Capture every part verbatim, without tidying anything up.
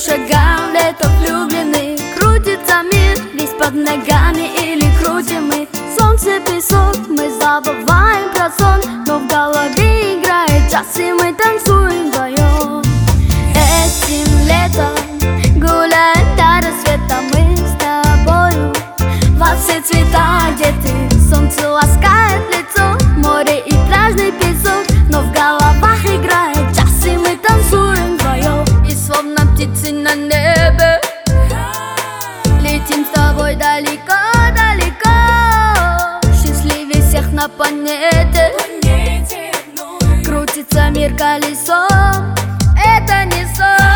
шагам лето влюбленных. Крутится мир весь под ногами или крутим мы. Солнце, песок, мы забываем про сон, но в голове играет час, и мы танцуем вдвоем. Этим летом гуляем до рассвета мы с тобою во все цвета одеты. Солнце ласкает лицо, море и пляжный песок, но в головах играет час, и мы танцуем вдвоем. И словно птицы на небе летим с тобой далеко-далеко, счастливее всех на планете. Крутится мир колесом, это не сон.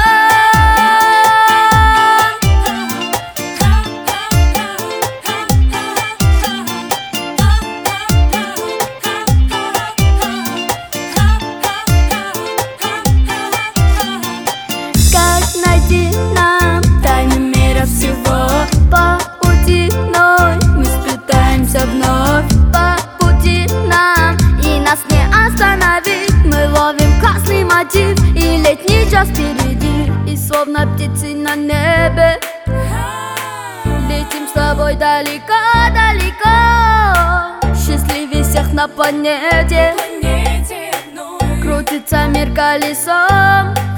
Как найти нам тайны мира всего? По пути вновь мы сплетаемся вновь. По пути нам, и нас не остановить. Мы ловим классный мотив, и летний час впереди. И словно птицы на небе летим с тобой далеко-далеко, счастливее всех на планете. Крутится мир колесом.